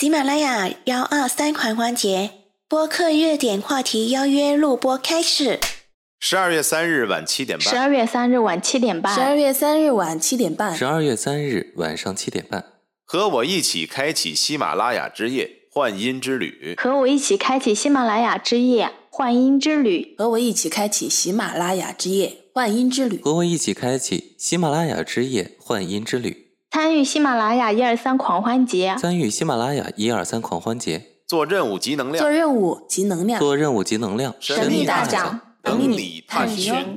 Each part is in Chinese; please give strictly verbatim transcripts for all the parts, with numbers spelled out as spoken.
喜马拉雅幺二三狂欢节播客热点话题邀约录播开始。 十二月三日晚七点半。 十二月三日晚七点半。 十二月三日晚七点半。 十二月三日晚上七点半。 和我一起开启喜马拉雅之夜幻音之旅。 和我一起开启喜马拉雅之夜幻音之旅。 和我一起开启喜马拉雅之夜幻音之旅。 和我一起开启喜马拉雅之夜幻音之旅。 参与喜马拉雅一二三狂欢节。 参与喜马拉雅一二三狂欢节。 做任务集能量。 做任务集能量。 做任务集能量。 神秘大奖等你探寻。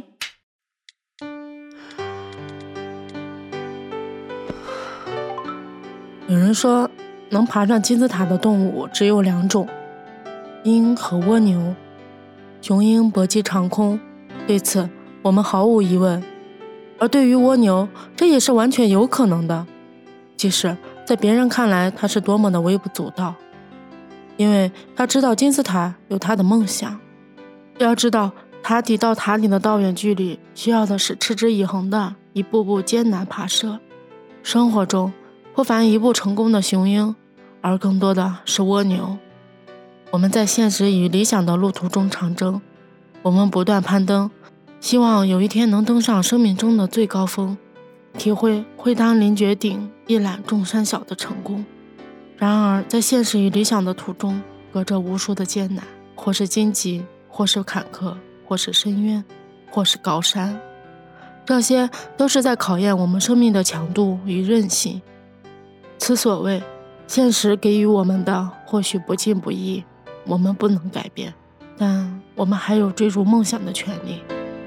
有人说，能爬上金字塔的动物只有两种，鹰和蜗牛。雄鹰搏击长空，对此我们毫无疑问。而对于蜗牛，这也是完全有可能的，即使在别人看来它是多么的微不足道，因为他知道金字塔有他的梦想。要知道，塔底到塔顶的道远距离，需要的是持之以恒的一步步艰难爬涉。生活中不凡一步成功的雄鹰，而更多的是蜗牛。我们在现实与理想的路途中长征，我们不断攀登，希望有一天能登上生命中的最高峰，体会会当凌绝顶，一览众山小的成功。然而在现实与理想的途中，隔着无数的艰难，或是荆棘，或是坎坷，或是深渊，或是高山，这些都是在考验我们生命的强度与韧性。此所谓，现实给予我们的或许不尽不义，我们不能改变，但我们还有追逐梦想的权利。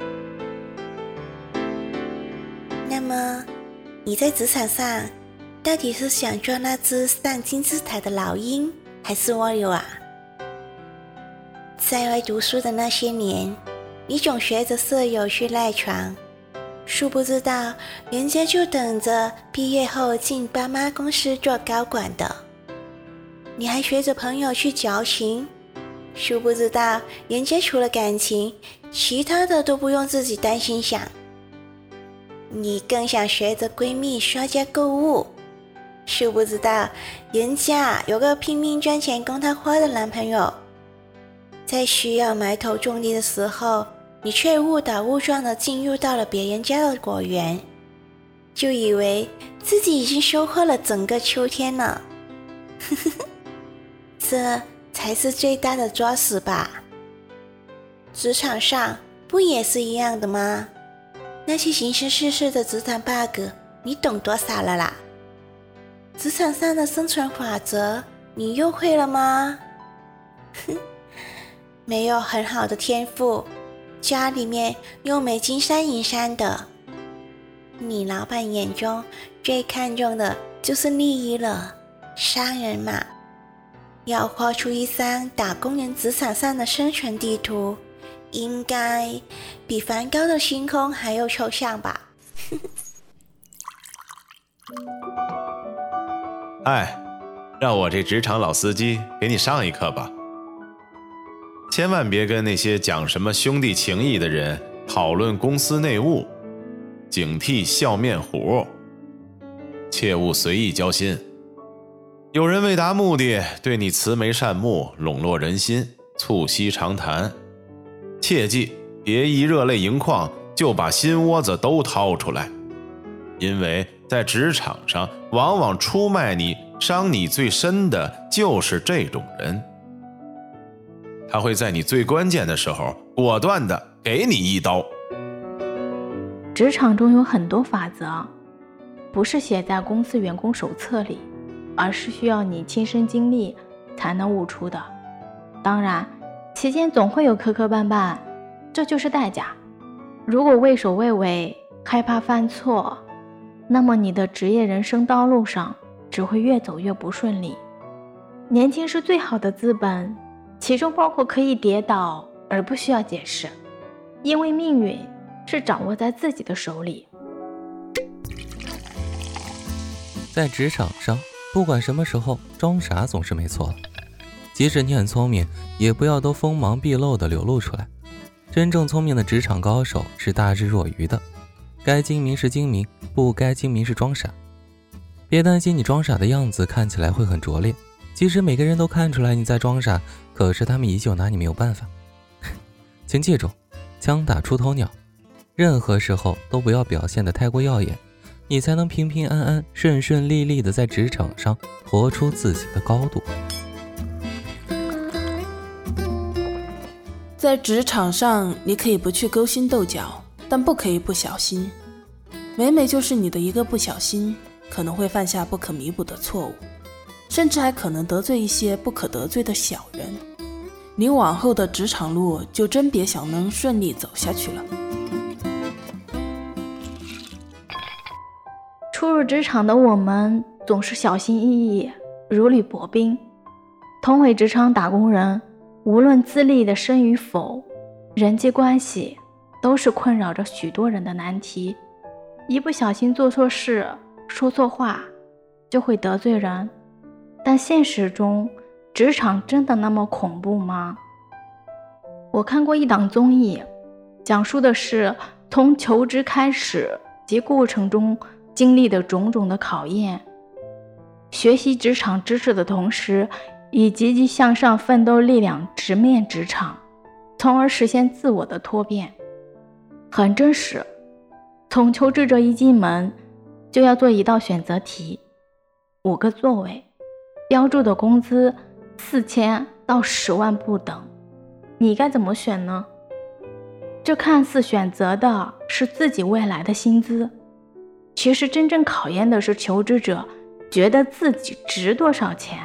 那么你在职场上到底是想做那只上金字塔的老鹰，还是蜗牛啊？在外读书的那些年，你总学着舍友去赖床，殊不知道人家就等着毕业后进爸妈公司做高管的。你还学着朋友去矫情，殊不知道人家除了感情，其他的都不用自己担心想。你更想学着闺蜜刷价购物，殊不知道人家有个拼命赚钱供她花的男朋友。在需要埋头种地的时候，你却误打误撞地进入到了别人家的果园，就以为自己已经收获了整个秋天了。这才是最大的作死吧。职场上不也是一样的吗？那些形形色色的职场 bug 你懂多少了啦？职场上的生存法则你又会了吗？没有很好的天赋，家里面又没金山银山的，你老板眼中最看重的就是利益了，商人嘛。要画出一张打工人职场上的生存地图，应该比梵高的星空还要抽象吧。 哎，让我这职场老司机给你上一课吧。千万别跟那些讲什么兄弟情谊的人讨论公司内务，警惕笑面虎，切勿随意交心。有人为达目的对你慈眉善目，笼络人心，促膝长谈，切记别一热泪盈眶就把心窝子都掏出来，因为在职场上往往出卖你伤你最深的就是这种人，他会在你最关键的时候果断地给你一刀。 职场中有很多法则，不是写在公司员工手册里，而是需要你亲身经历才能悟出的。当然期间总会有磕磕绊绊，这就是代价。如果畏首畏尾，害怕犯错，那么你的职业人生道路上只会越走越不顺利。年轻是最好的资本，其中包括可以跌倒而不需要解释，因为命运是掌握在自己的手里。 在职场上，不管什么时候，装傻总是没错。即使你很聪明，也不要都锋芒毕露地流露出来。真正聪明的职场高手是大智若愚的，该精明是精明，不该精明是装傻。别担心你装傻的样子看起来会很拙劣， 即使每个人都看出来你在装傻，可是他们依旧拿你没有办法。请记住，枪打出头鸟，任何时候都不要表现得太过耀眼，你才能平平安安、顺顺利利地在职场上活出自己的高度。 在职场上，你可以不去勾心斗角，但不可以不小心。每每就是你的一个不小心，可能会犯下不可弥补的错误，甚至还可能得罪一些不可得罪的小人。你往后的职场路就真别想能顺利走下去了。 初入职场的我们总是小心翼翼，如履薄冰。同为职场打工人，无论资历的深与否，人际关系都是困扰着许多人的难题。一不小心做错事，说错话，就会得罪人。但现实中，职场真的那么恐怖吗？我看过一档综艺，讲述的是从求职开始及过程中经历的种种的考验，学习职场知识的同时，以积极向上奋斗力量直面职场，从而实现自我的脱变。很真实，从求职者一进门就要做一道选择题，五个座位，标注的工资四千到十万不等，你该怎么选呢？这看似选择的是自己未来的薪资，其实真正考验的是求职者觉得自己值多少钱。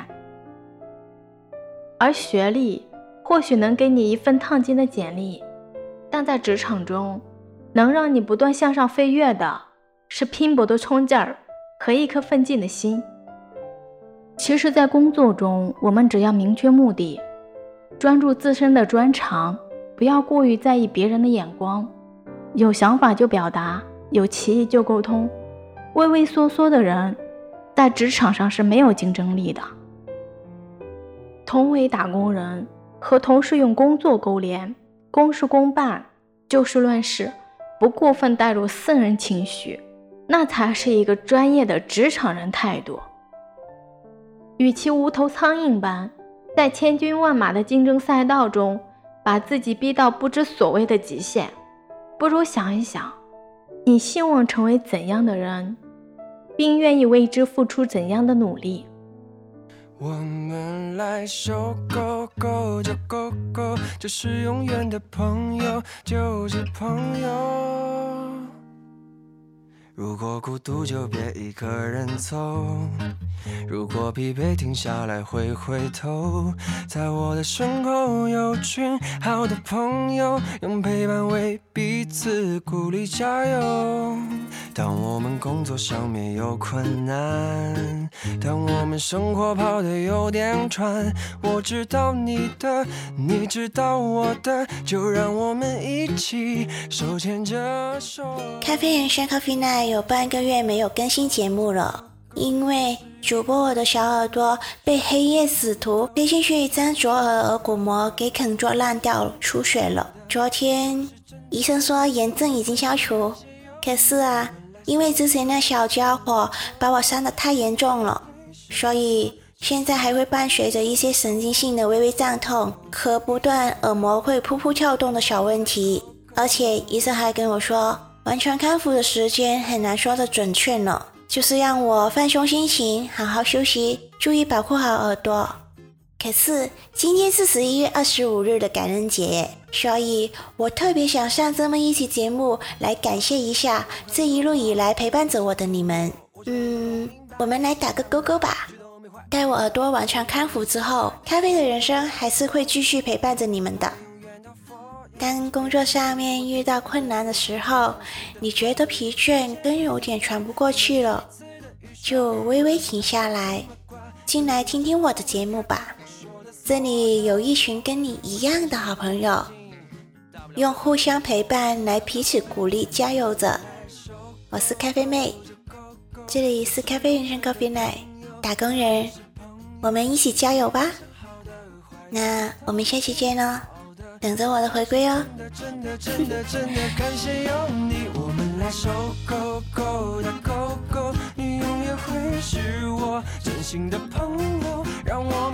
而学历或许能给你一份烫金的简历，但在职场中能让你不断向上飞跃的是拼搏的冲劲儿和一颗奋进的心。其实在工作中，我们只要明确目的，专注自身的专长，不要过于在意别人的眼光，有想法就表达，有歧义就沟通。畏畏缩缩的人在职场上是没有竞争力的。同为打工人，和同事用工作勾连，公事公办，就事论事，不过分带入私人情绪，那才是一个专业的职场人态度。与其无头苍蝇般在千军万马的竞争赛道中把自己逼到不知所谓的极限，不如想一想，你希望成为怎样的人，并愿意为之付出怎样的努力。 我们来手勾勾就勾勾，就是永远的朋友，就是朋友。如果孤独就别一个人走，如果疲惫停下来回回头，在我的身后有群好的朋友，用陪伴为彼此鼓励加油。当我们工作上面有困难，当我们生活跑得有点喘，我知道你的，你知道我的，就让我们一起手牵着手。 咖啡人生 Coffee Night 有半个月没有更新节目了，因为主播我的小耳朵被黑夜死徒飞进去将左耳耳骨膜给啃做烂掉了，出血了。昨天医生说炎症已经消除，可是啊，因为之前那小家伙把我伤得太严重了，所以现在还会伴随着一些神经性的微微胀痛和不断耳膜会噗噗跳动的小问题。而且医生还跟我说，完全康复的时间很难说得准确呢，就是让我放松心情，好好休息，注意保护好耳朵。可是今天是十一月二十五日的感恩节，所以我特别想上这么一期节目来感谢一下这一路以来陪伴着我的你们。嗯，我们来打个勾勾吧。待我耳朵完全康复之后，咖啡的人生还是会继续陪伴着你们的。当工作上面遇到困难的时候，你觉得疲倦跟有点喘不过气了，就微微停下来，进来听听我的节目吧。这里有一群跟你一样的好朋友，用互相陪伴来彼此鼓励加油着。我是咖啡妹，这里是咖啡人生 Coffee Night， 打工人，我们一起加油吧。那我们下期见咯，等着我的回归哦。 真的真的真的感谢有你，我们来手勾勾的勾勾，你永远会是我真心的朋友，让我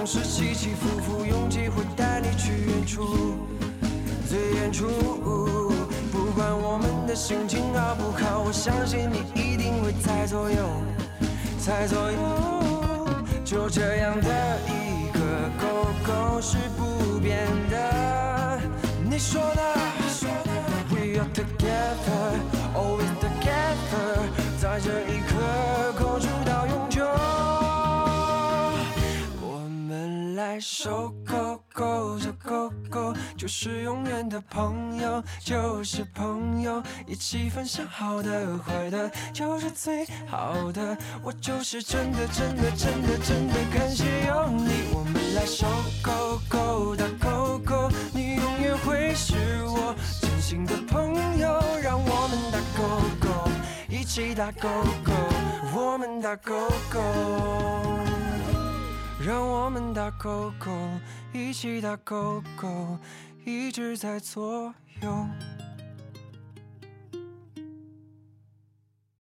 是起起伏伏，勇气会带你去远处，最远处。不管我们的心情好不好，我相信你一定会猜左右，猜左右。就这样的一个勾勾是不变的。你说呢 ？We are together, always together， 在这一刻勾住到永久。我们来手勾勾着勾勾，就是永远的朋友，就是朋友，一起分享好的坏的，就是最好的。我就是真的真的真的真的感谢有你。我们来手勾勾打勾勾，你永远会是我真心的朋友。让我们打勾勾，一起打勾勾，我们打勾勾。让我们打勾勾，一起打勾勾，一直在左右。